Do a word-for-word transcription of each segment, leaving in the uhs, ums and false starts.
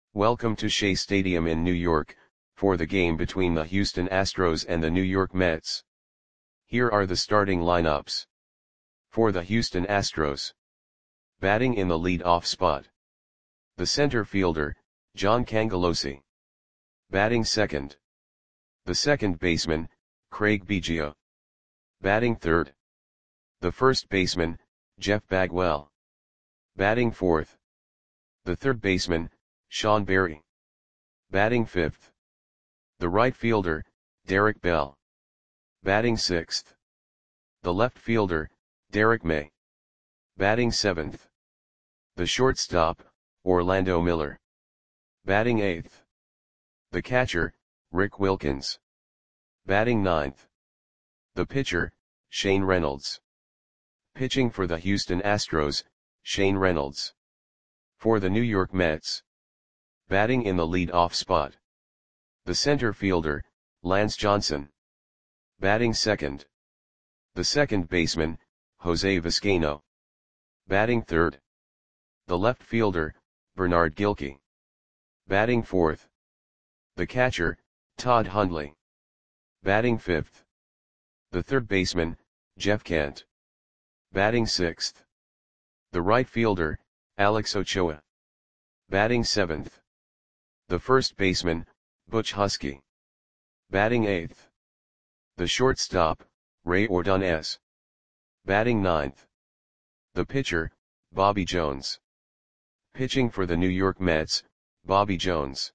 Welcome to Shea Stadium in New York, for the game between the Houston Astros and the New York Mets. Here are the starting lineups. For the Houston Astros. Batting in the lead-off spot. The center fielder, John Cangelosi. Batting second. The second baseman, Craig Biggio. Batting third. The first baseman, Jeff Bagwell. Batting fourth. The third baseman, Sean Berry. Batting fifth. The right fielder, Derek Bell. Batting sixth. The left fielder, Derek May. Batting seventh. The shortstop, Orlando Miller. Batting eighth. The catcher, Rick Wilkins. Batting ninth. The pitcher, Shane Reynolds. Pitching for the Houston Astros, Shane Reynolds. For the New York Mets. Batting in the lead-off spot. The center fielder, Lance Johnson. Batting second. The second baseman, Jose Vizcaino. Batting third. The left fielder, Bernard Gilkey. Batting fourth. The catcher, Todd Hundley. Batting fifth. The third baseman, Jeff Kent. Batting sixth. The right fielder, Alex Ochoa. Batting seventh. The first baseman, Butch Husky. Batting eighth. The shortstop, Ray Ordonez. Batting ninth. The pitcher, Bobby Jones. Pitching for the New York Mets, Bobby Jones.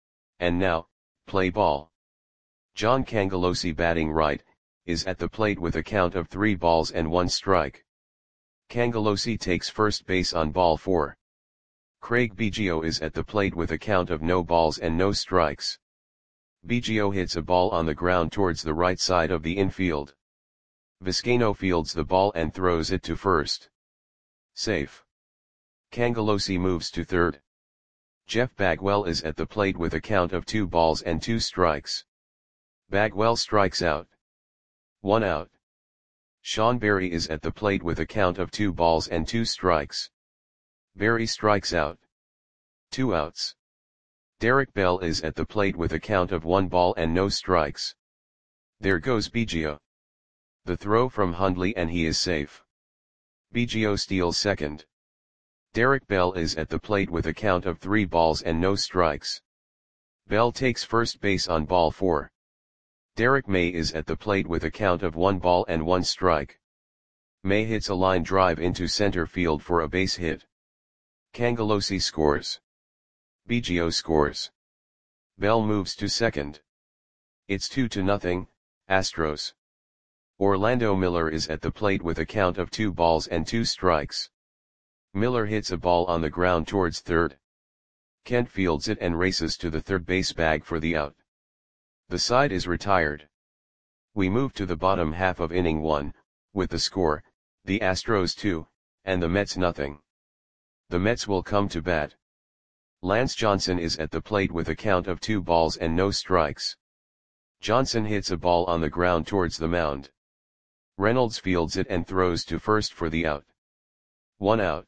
And now, play ball. John Cangelosi, batting right, is at the plate with a count of three balls and one strike. Cangelosi takes first base on ball four. Craig Biggio is at the plate with a count of no balls and no strikes. Biggio hits a ball on the ground towards the right side of the infield. Vizcaino fields the ball and throws it to first. Safe. Cangelosi moves to third. Jeff Bagwell is at the plate with a count of two balls and two strikes. Bagwell strikes out. One out. Sean Berry is at the plate with a count of two balls and two strikes. Berry strikes out. Two outs. Derek Bell is at the plate with a count of one ball and no strikes. There goes Biggio. The throw from Hundley and he is safe. Biggio steals second. Derek Bell is at the plate with a count of three balls and no strikes. Bell takes first base on ball four. Derek May is at the plate with a count of one ball and one strike. May hits a line drive into center field for a base hit. Cangelosi scores. Biggio scores. Bell moves to second. It's two to nothing, Astros. Orlando Miller is at the plate with a count of two balls and two strikes. Miller hits a ball on the ground towards third. Kent fields it and races to the third base bag for the out. The side is retired. We move to the bottom half of inning one, with the score, the Astros two, and the Mets nothing. The Mets will come to bat. Lance Johnson is at the plate with a count of two balls and no strikes. Johnson hits a ball on the ground towards the mound. Reynolds fields it and throws to first for the out. One out.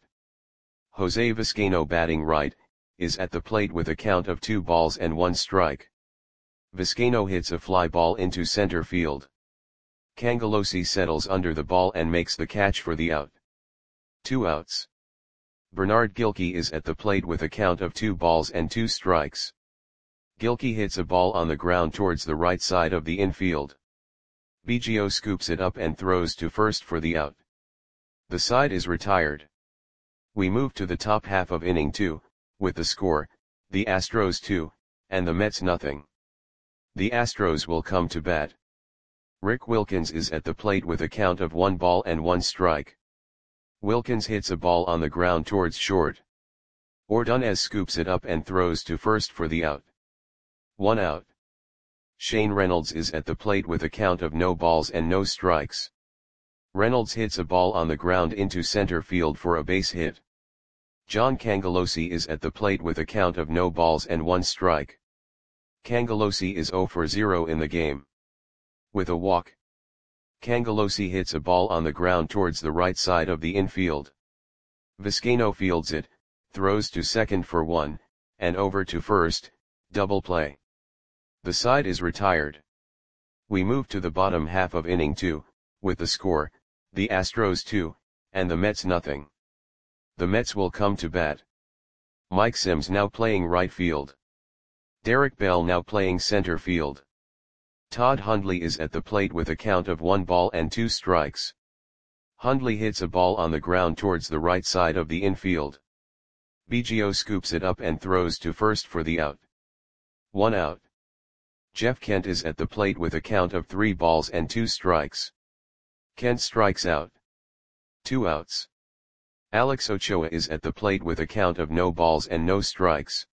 Jose Vizcaino, batting right, is at the plate with a count of two balls and one strike. Vizcaino hits a fly ball into center field. Cangelosi settles under the ball and makes the catch for the out. Two outs. Bernard Gilkey is at the plate with a count of two balls and two strikes. Gilkey hits a ball on the ground towards the right side of the infield. Biggio scoops it up and throws to first for the out. The side is retired. We move to the top half of inning two, with the score, the Astros two, and the Mets nothing. The Astros will come to bat. Rick Wilkins is at the plate with a count of one ball and one strike. Wilkins hits a ball on the ground towards short. Ordonez scoops it up and throws to first for the out. One out. Shane Reynolds is at the plate with a count of no balls and no strikes. Reynolds hits a ball on the ground into center field for a base hit. John Cangelosi is at the plate with a count of no balls and one strike. Cangelosi is zero for zero in the game. With a walk. Cangelosi hits a ball on the ground towards the right side of the infield. Vizcaino fields it, throws to second for one, and over to first, double play. The side is retired. We move to the bottom half of inning two, with the score, the Astros two, and the Mets nothing. The Mets will come to bat. Mike Sims now playing right field. Derek Bell now playing center field. Todd Hundley is at the plate with a count of one ball and two strikes. Hundley hits a ball on the ground towards the right side of the infield. Biggio scoops it up and throws to first for the out. One out. Jeff Kent is at the plate with a count of three balls and two strikes. Kent strikes out. Two outs. Alex Ochoa is at the plate with a count of no balls and no strikes.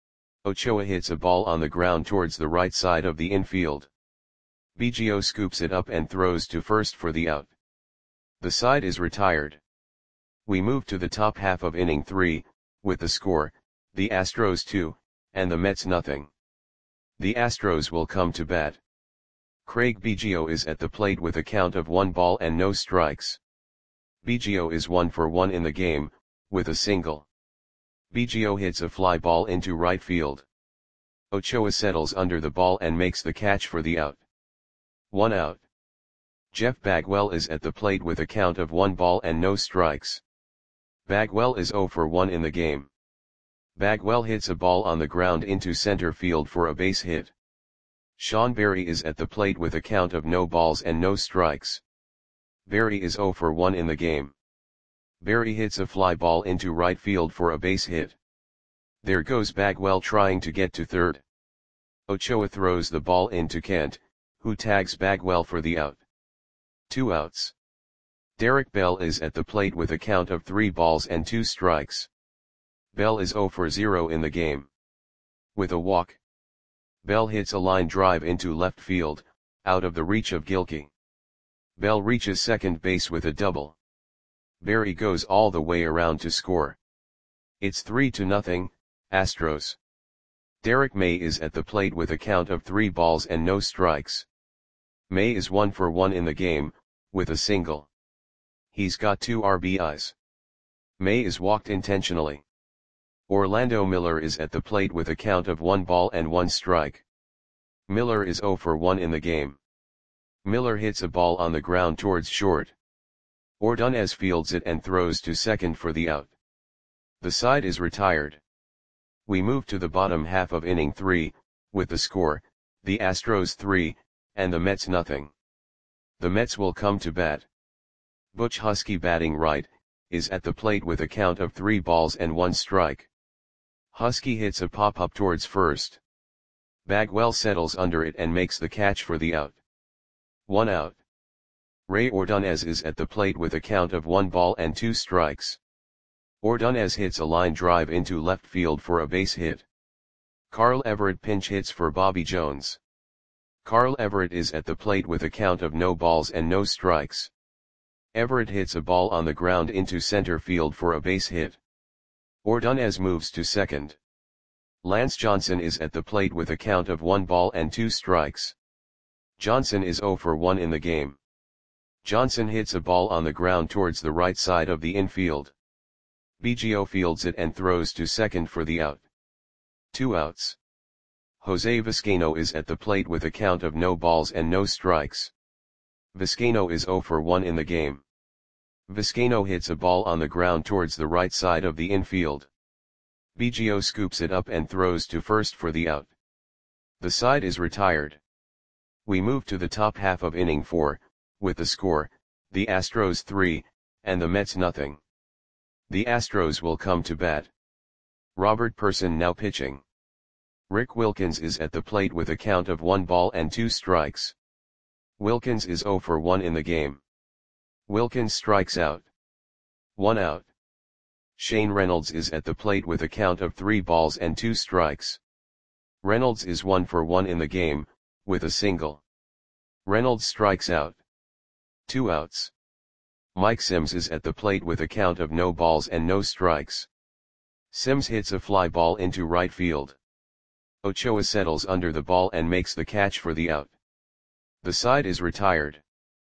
Ochoa hits a ball on the ground towards the right side of the infield. Biggio scoops it up and throws to first for the out. The side is retired. We move to the top half of inning three, with the score, the Astros two, and the Mets nothing. The Astros will come to bat. Craig Biggio is at the plate with a count of one ball and no strikes. Biggio is one for one in the game, with a single. Biggio hits a fly ball into right field. Ochoa settles under the ball and makes the catch for the out. One out. Jeff Bagwell is at the plate with a count of one ball and no strikes. Bagwell is zero for one in the game. Bagwell hits a ball on the ground into center field for a base hit. Sean Berry is at the plate with a count of no balls and no strikes. Berry is zero for one in the game. Berry hits a fly ball into right field for a base hit. There goes Bagwell trying to get to third. Ochoa throws the ball into Kent, who tags Bagwell for the out. Two outs. Derek Bell is at the plate with a count of three balls and two strikes. Bell is zero for zero in the game. With a walk. Bell hits a line drive into left field, out of the reach of Gilkey. Bell reaches second base with a double. Berry goes all the way around to score. It's three to nothing, Astros. Derek May is at the plate with a count of three balls and no strikes. May is one for one in the game, with a single. He's got two R B Is. May is walked intentionally. Orlando Miller is at the plate with a count of one ball and one strike. Miller is zero for one in the game. Miller hits a ball on the ground towards short. Ordonez fields it and throws to second for the out. The side is retired. We move to the bottom half of inning three, with the score, the Astros three, and the Mets nothing. The Mets will come to bat. Butch Husky batting right, is at the plate with a count of three balls and one strike. Husky hits a pop-up towards first. Bagwell settles under it and makes the catch for the out. One out. Ray Ordonez is at the plate with a count of one ball and two strikes. Ordonez hits a line drive into left field for a base hit. Carl Everett pinch hits for Bobby Jones. Carl Everett is at the plate with a count of no balls and no strikes. Everett hits a ball on the ground into center field for a base hit. Ordonez moves to second. Lance Johnson is at the plate with a count of one ball and two strikes. Johnson is zero for one in the game. Johnson hits a ball on the ground towards the right side of the infield. Biggio fields it and throws to second for the out. Two outs. Jose Vizcaino is at the plate with a count of no balls and no strikes. Vizcaino is zero for one in the game. Vizcaino hits a ball on the ground towards the right side of the infield. Biggio scoops it up and throws to first for the out. The side is retired. We move to the top half of inning four, with the score, the Astros three, and the Mets nothing. The Astros will come to bat. Robert Person now pitching. Rick Wilkins is at the plate with a count of one ball and two strikes. Wilkins is zero for one in the game. Wilkins strikes out. One out. Shane Reynolds is at the plate with a count of three balls and two strikes. Reynolds is one for one in the game, with a single. Reynolds strikes out. Two outs. Mike Sims is at the plate with a count of no balls and no strikes. Sims hits a fly ball into right field. Ochoa settles under the ball and makes the catch for the out. The side is retired.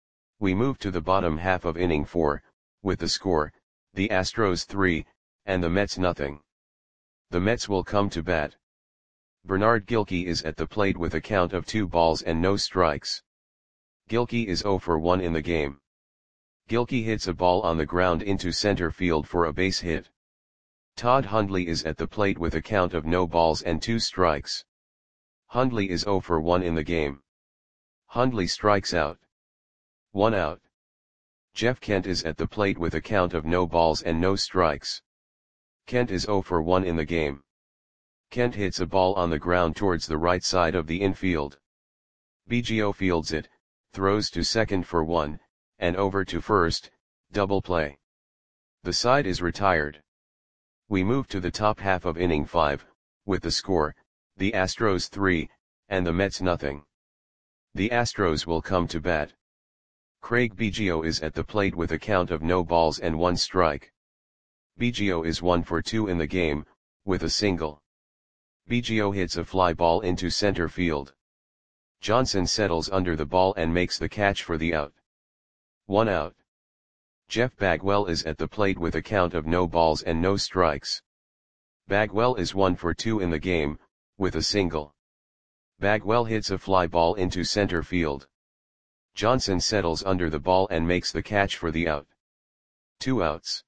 We move to the bottom half of inning four, with the score, the Astros three, and the Mets nothing. The Mets will come to bat. Bernard Gilkey is at the plate with a count of two balls and no strikes. Gilkey is zero for one in the game. Gilkey hits a ball on the ground into center field for a base hit. Todd Hundley is at the plate with a count of no balls and two strikes. Hundley is zero for one in the game. Hundley strikes out. One out. Jeff Kent is at the plate with a count of no balls and no strikes. Kent is zero for one in the game. Kent hits a ball on the ground towards the right side of the infield. Biggio fields it, throws to second for one, and over to first, double play. The side is retired. We move to the top half of inning five, with the score, the Astros three, and the Mets nothing. The Astros will come to bat. Craig Biggio is at the plate with a count of no balls and one strike. Biggio is one for two in the game, with a single. Biggio hits a fly ball into center field. Johnson settles under the ball and makes the catch for the out. One out. Jeff Bagwell is at the plate with a count of no balls and no strikes. Bagwell is one for two in the game, with a single. Bagwell hits a fly ball into center field. Johnson settles under the ball and makes the catch for the out. Two outs.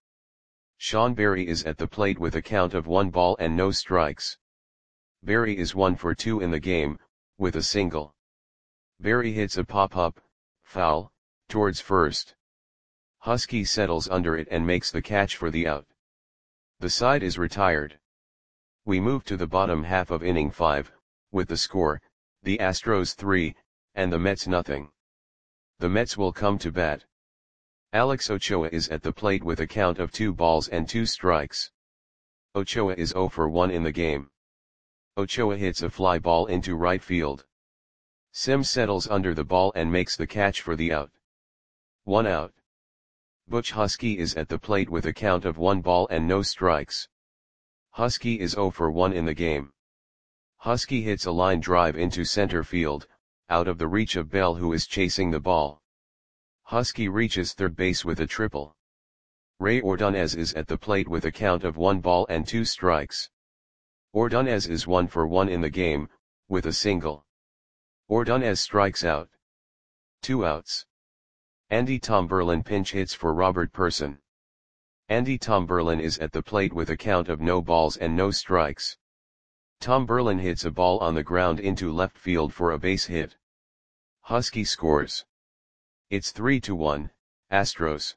Sean Berry is at the plate with a count of one ball and no strikes. Berry is one for two in the game, with a single. Berry hits a pop-up, foul, towards first. Husky settles under it and makes the catch for the out. The side is retired. We move to the bottom half of inning five, with the score, the Astros three, and the Mets nothing. The Mets will come to bat. Alex Ochoa is at the plate with a count of two balls and two strikes. Ochoa is zero for one in the game. Ochoa hits a fly ball into right field. Sims settles under the ball and makes the catch for the out. One out. Butch Husky is at the plate with a count of one ball and no strikes. Husky is zero for one in the game. Husky hits a line drive into center field, out of the reach of Bell, who is chasing the ball. Husky reaches third base with a triple. Ray Ordonez is at the plate with a count of one ball and two strikes. Ordonez is one for one in the game, with a single. Ordonez strikes out. Two outs. Andy Tomberlin pinch hits for Robert Person. Andy Tomberlin is at the plate with a count of no balls and no strikes. Tomberlin hits a ball on the ground into left field for a base hit. Husky scores. It's three to one, Astros.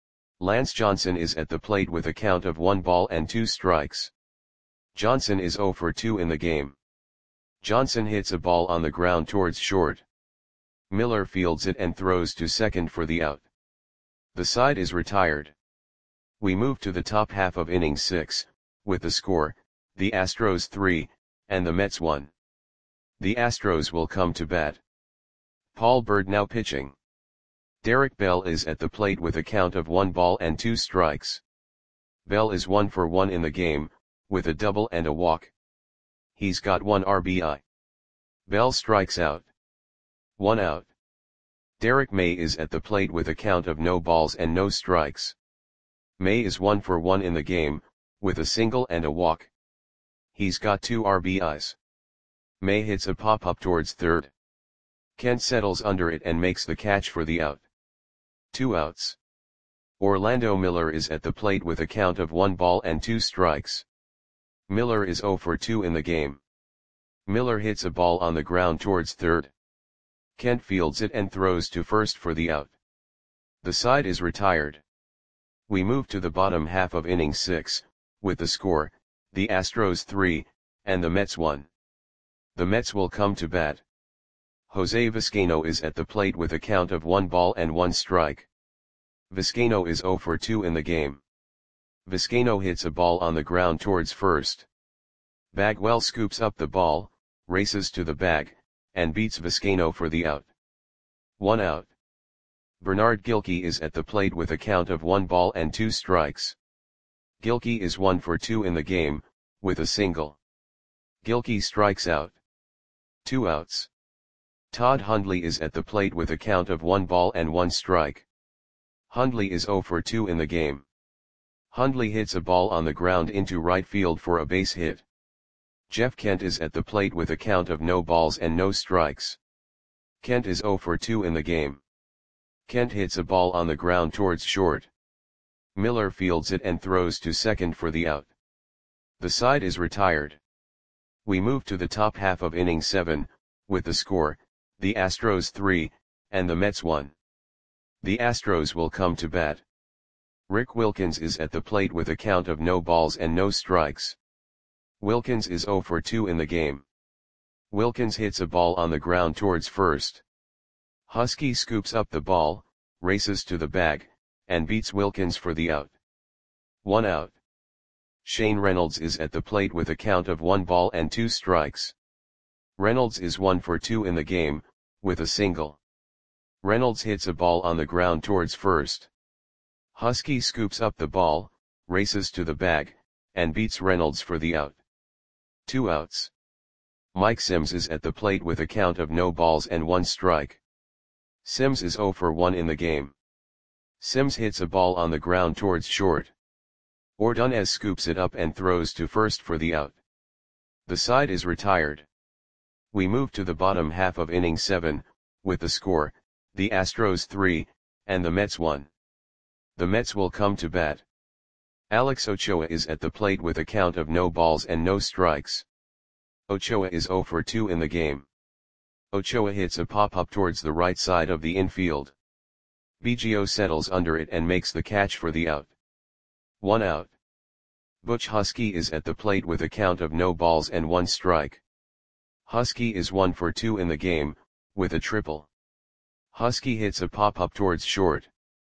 Lance Johnson is at the plate with a count of one ball and two strikes. Johnson is zero for two in the game. Johnson hits a ball on the ground towards short. Miller fields it and throws to second for the out. The side is retired. We move to the top half of inning six, with the score, the Astros three, and the Mets one. The Astros will come to bat. Paul Bird now pitching. Derek Bell is at the plate with a count of one ball and two strikes. Bell is one for one in the game, with a double and a walk. He's got one R B I. Bell strikes out. One out. Derek May is at the plate with a count of no balls and no strikes. May is one for one in the game, with a single and a walk. He's got two R B Is. May hits a pop-up towards third. Kent settles under it and makes the catch for the out. Two outs. Orlando Miller is at the plate with a count of one ball and two strikes. Miller is zero for two in the game. Miller hits a ball on the ground towards third. Kent fields it and throws to first for the out. The side is retired. We move to the bottom half of inning six, with the score, the Astros three, and the Mets one. The Mets will come to bat. Jose Vizcaino is at the plate with a count of one ball and one strike. Vizcaino is zero for two in the game. Vizcaino hits a ball on the ground towards first. Bagwell scoops up the ball, races to the bag, and beats Vizcaino for the out. One out. Bernard Gilkey is at the plate with a count of one ball and two strikes. Gilkey is one for two in the game, with a single. Gilkey strikes out. Two outs. Todd Hundley is at the plate with a count of one ball and one strike. Hundley is zero for two in the game. Hundley hits a ball on the ground into right field for a base hit. Jeff Kent is at the plate with a count of no balls and no strikes. Kent is oh for two in the game. Kent hits a ball on the ground towards short. Miller fields it and throws to second for the out. The side is retired. We move to the top half of inning seven, with the score, the Astros three, and the Mets one. The Astros will come to bat. Rick Wilkins is at the plate with a count of no balls and no strikes. Wilkins is oh for two in the game. Wilkins hits a ball on the ground towards first. Husky scoops up the ball, races to the bag, and beats Wilkins for the out. One out. Shane Reynolds is at the plate with a count of one ball and two strikes. Reynolds is one for two in the game, with a single. Reynolds hits a ball on the ground towards first. Husky scoops up the ball, races to the bag, and beats Reynolds for the out. Two outs. Mike Sims is at the plate with a count of no balls and one strike. Sims is oh for one in the game. Sims hits a ball on the ground towards short. Ordonez scoops it up and throws to first for the out. The side is retired. We move to the bottom half of inning seven, with the score, the Astros three, and the Mets one. The Mets will come to bat. Alex Ochoa is at the plate with a count of no balls and no strikes. Ochoa is oh for two in the game. Ochoa hits a pop-up towards the right side of the infield. Biggio settles under it and makes the catch for the out. One out. Butch Husky is at the plate with a count of no balls and one strike. Husky is one for two in the game, with a triple. Husky hits a pop-up towards short.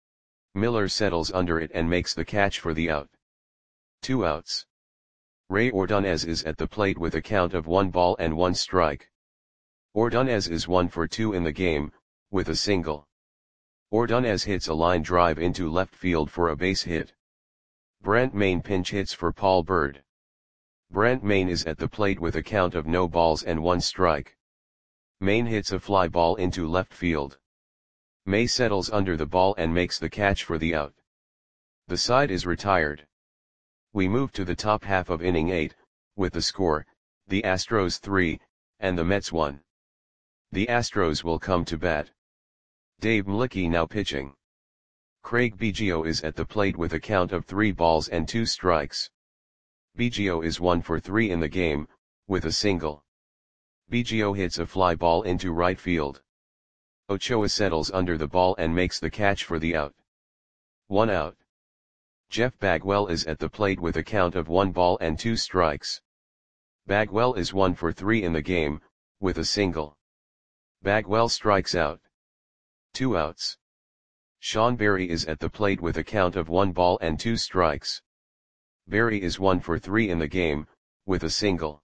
Miller settles under it and makes the catch for the out. Two outs. Ray Ordonez is at the plate with a count of one ball and one strike. Ordonez is one for two in the game, with a single. Ordonez hits a line drive into left field for a base hit. Brant Maine pinch hits for Paul Bird. Brant Maine is at the plate with a count of no balls and one strike. Maine hits a fly ball into left field. May settles under the ball and makes the catch for the out. The side is retired. We move to the top half of inning eight, with the score, the Astros three, and the Mets one. The Astros will come to bat. Dave Mlicki now pitching. Craig Biggio is at the plate with a count of three balls and two strikes. Biggio is one for three in the game, with a single. Biggio hits a fly ball into right field. Ochoa settles under the ball and makes the catch for the out. One out. Jeff Bagwell is at the plate with a count of one ball and two strikes. Bagwell is one for three in the game, with a single. Bagwell strikes out. Two outs. Sean Berry is at the plate with a count of one ball and two strikes. Berry is one for three in the game, with a single.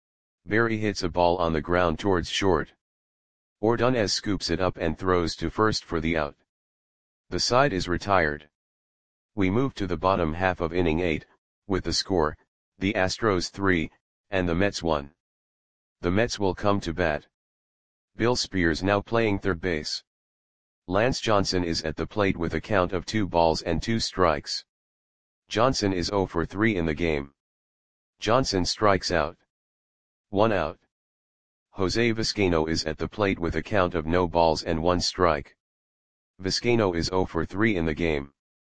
Berry hits a ball on the ground towards short. Ordonez scoops it up and throws to first for the out. The side is retired. We move to the bottom half of inning eight, with the score, the Astros three, and the Mets one. The Mets will come to bat. Bill Spears now playing third base. Lance Johnson is at the plate with a count of two balls and two strikes. Johnson is oh for three in the game. Johnson strikes out. One out. Jose Vizcaino is at the plate with a count of no balls and one strike. Vizcaino is oh for three in the game.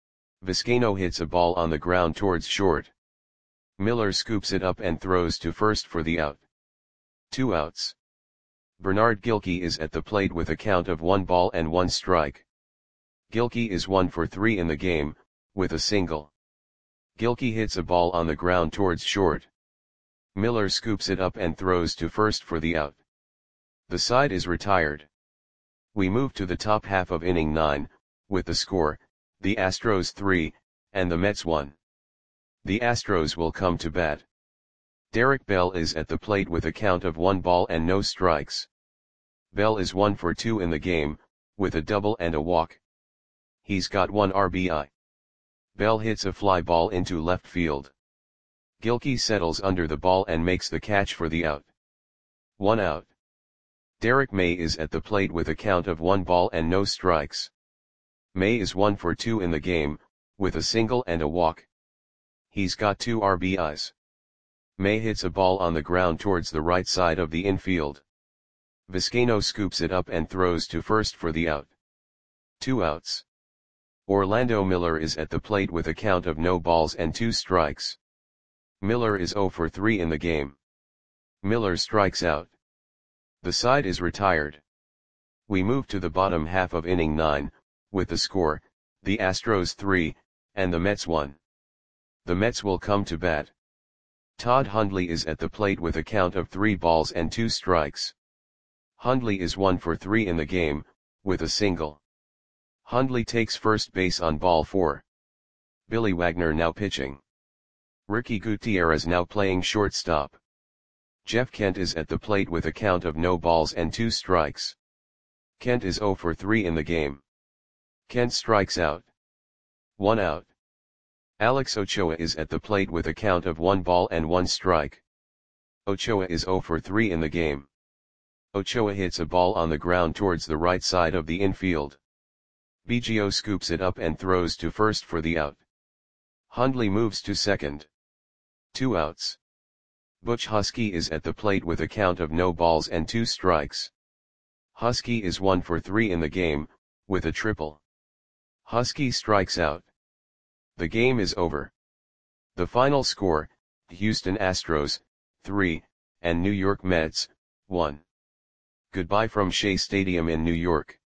Vizcaino hits a ball on the ground towards short. Miller scoops it up and throws to first for the out. Two outs. Bernard Gilkey is at the plate with a count of one ball and one strike. Gilkey is one for three in the game, with a single. Gilkey hits a ball on the ground towards short. Miller scoops it up and throws to first for the out. The side is retired. We move to the top half of inning nine, with the score, the Astros three, and the Mets one. The Astros will come to bat. Derek Bell is at the plate with a count of one ball and no strikes. Bell is one for two in the game, with a double and a walk. He's got one R B I. Bell hits a fly ball into left field. Gilkey settles under the ball and makes the catch for the out. One out. Derek May is at the plate with a count of one ball and no strikes. May is one for two in the game, with a single and a walk. He's got two R B Is. May hits a ball on the ground towards the right side of the infield. Vizcaino scoops it up and throws to first for the out. Two outs. Orlando Miller is at the plate with a count of no balls and two strikes. Miller is zero for three in the game. Miller strikes out. The side is retired. We move to the bottom half of inning nine, with the score, the Astros three, and the Mets one. The Mets will come to bat. Todd Hundley is at the plate with a count of three balls and two strikes. Hundley is one for three in the game, with a single. Hundley takes first base on ball four. Billy Wagner now pitching. Ricky Gutierrez now playing shortstop. Jeff Kent is at the plate with a count of no balls and two strikes. Kent is zero for three in the game. Kent strikes out. One out. Alex Ochoa is at the plate with a count of one ball and one strike. Ochoa is zero for three in the game. Ochoa hits a ball on the ground towards the right side of the infield. Biggio scoops it up and throws to first for the out. Hundley moves to second. Two outs. Butch Husky is at the plate with a count of no balls and two strikes. Husky is one for three in the game, with a triple. Husky strikes out. The game is over. The final score, Houston Astros, three, and New York Mets, one. Goodbye from Shea Stadium in New York.